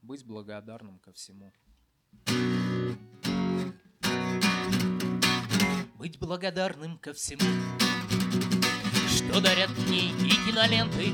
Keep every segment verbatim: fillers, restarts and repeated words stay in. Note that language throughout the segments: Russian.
Быть благодарным ко всему. Быть благодарным ко всему, что дарят дни и киноленты,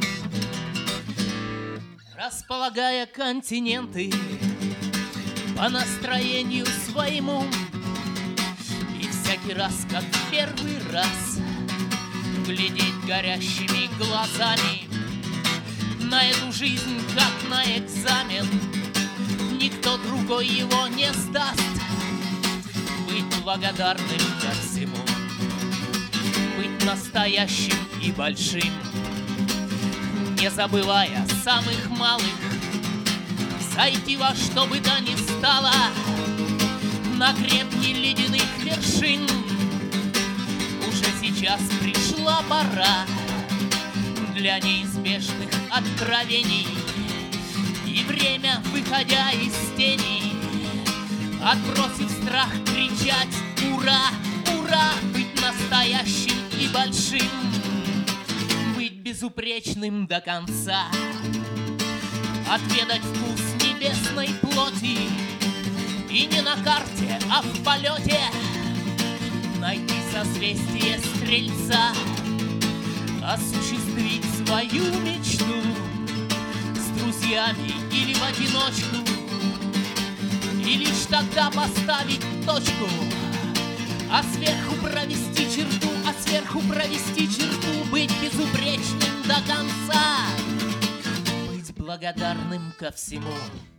располагая континенты по настроению своему. И всякий раз, как в первый раз, глядеть горящими глазами на эту жизнь, как на экзамен. Никто другой его не сдаст. Быть благодарным ко всему, быть настоящим и большим, не забывая самых малых, зайти во что бы то ни стало на гребни ледяных вершин. Уже сейчас пришла пора для неизбежных откровений, и время, выходя из тени, отбросив страх, кричать «Ура! Ура!», быть настоящим и большим, быть безупречным до конца, отведать вкус небесной плоти, и не на карте, а в полете найти созвездие Стрельца, осуществить свою мечту с друзьями или в одиночку, и лишь тогда поставить точку, а сверху провести черту, а сверху провести черту, быть безупречным до конца, быть благодарным ко всему.